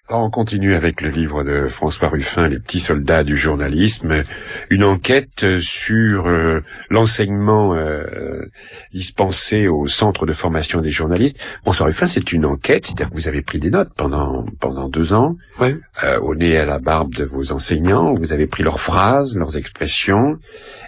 Alors, on continue avec le livre de François Ruffin, Les petits soldats du journalisme, une enquête sur l'enseignement dispensé au centre de formation des journalistes. François Ruffin, c'est une enquête, c'est-à-dire que vous avez pris des notes pendant 2 ans, oui. Au nez à la barbe de vos enseignants, vous avez pris leurs phrases, leurs expressions.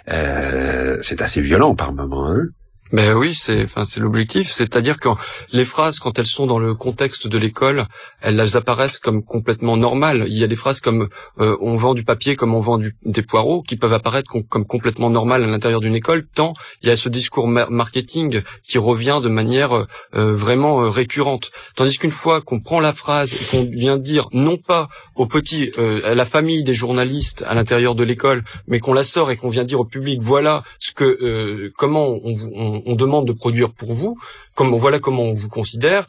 C'est assez violent par moments, hein. Mais oui, c'est l'objectif, c'est-à-dire que les phrases, quand elles sont dans le contexte de l'école, elles apparaissent comme complètement normales. Il y a des phrases comme on vend du papier comme on vend des poireaux, qui peuvent apparaître comme complètement normales à l'intérieur d'une école, tant il y a ce discours marketing qui revient de manière vraiment récurrente. Tandis qu'une fois qu'on prend la phrase et qu'on vient dire non pas aux petits, à la famille des journalistes à l'intérieur de l'école, mais qu'on la sort et qu'on vient dire au public, voilà ce que comment on demande de produire pour vous, voilà comment on vous considère.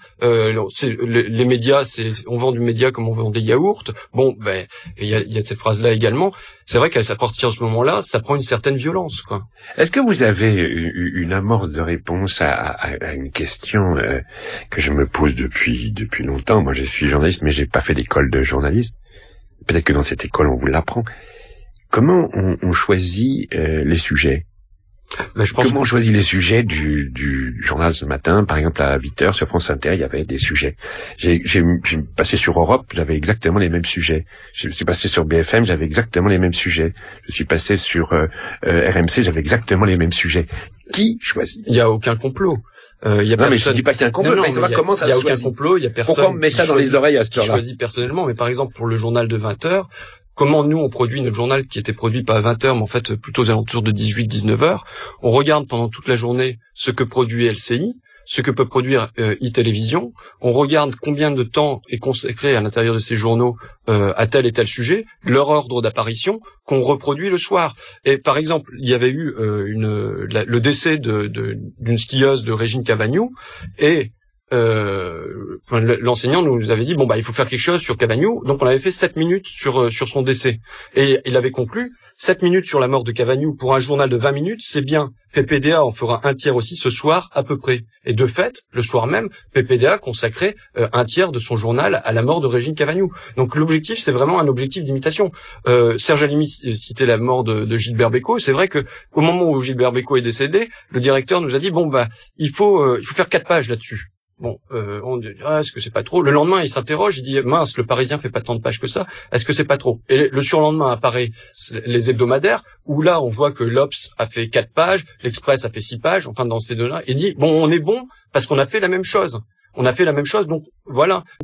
Les médias, on vend du média comme on vend des yaourts. Bon, ben il y a cette phrase-là également. C'est vrai qu'à partir de ce moment-là, ça prend une certaine violence, quoi. Est-ce que vous avez une amorce de réponse à une question que je me pose depuis longtemps? Moi, je suis journaliste, mais j'ai pas fait d'école de journaliste. Peut-être que dans cette école, on vous l'apprend. Comment on choisit les sujets? Comment on choisit les sujets du journal ce matin? Par exemple, à 8h sur France Inter, il y avait des sujets. J'ai passé sur Europe, j'avais exactement les mêmes sujets. Je suis passé sur BFM, j'avais exactement les mêmes sujets. Je suis passé sur RMC, j'avais exactement les mêmes sujets. Qui choisit? Il y a aucun complot. Il y a non, mais je dis pas qu'il y a un complot. Comment ça se choisit? Il y a aucun complot, il y a personne. Pourquoi on met ça dans les oreilles à cette heure-là? Choisit personnellement, mais par exemple pour le journal de 20h, comment nous on produit notre journal qui était produit pas à 20h mais en fait plutôt aux alentours de 18-19h. On regarde pendant toute la journée ce que produit LCI, ce que peut produire e-télévision. On regarde combien de temps est consacré à l'intérieur de ces journaux à tel et tel sujet, leur ordre d'apparition qu'on reproduit le soir. Et par exemple, il y avait eu le décès d'une skieuse de Régine Cavagnou et l'enseignant nous avait dit bon bah il faut faire quelque chose sur Cavagnou, donc on avait fait 7 minutes sur son décès et il avait conclu 7 minutes sur la mort de Cavagnou pour un journal de 20 minutes, c'est bien. PPDA en fera un tiers aussi ce soir à peu près. Et de fait, le soir même, PPDA consacrait un tiers de son journal à la mort de Régine Cavagnou. Donc l'objectif, c'est vraiment un objectif d'imitation. Serge Halimi citait la mort de Gilbert Bécaud. C'est vrai que au moment où Gilbert Bécaud est décédé, le directeur nous a dit bon bah il faut faire 4 pages là-dessus. Bon, on dit est-ce que c'est pas trop? Le lendemain, il s'interroge, il dit mince, le Parisien fait pas tant de pages que ça. Est-ce que c'est pas trop? Et le surlendemain apparaît les hebdomadaires où là, on voit que l'Obs a fait 4 pages, l'Express a fait 6 pages, enfin dans ces deux-là. Il dit bon, on est bon parce qu'on a fait la même chose. On a fait la même chose, donc voilà.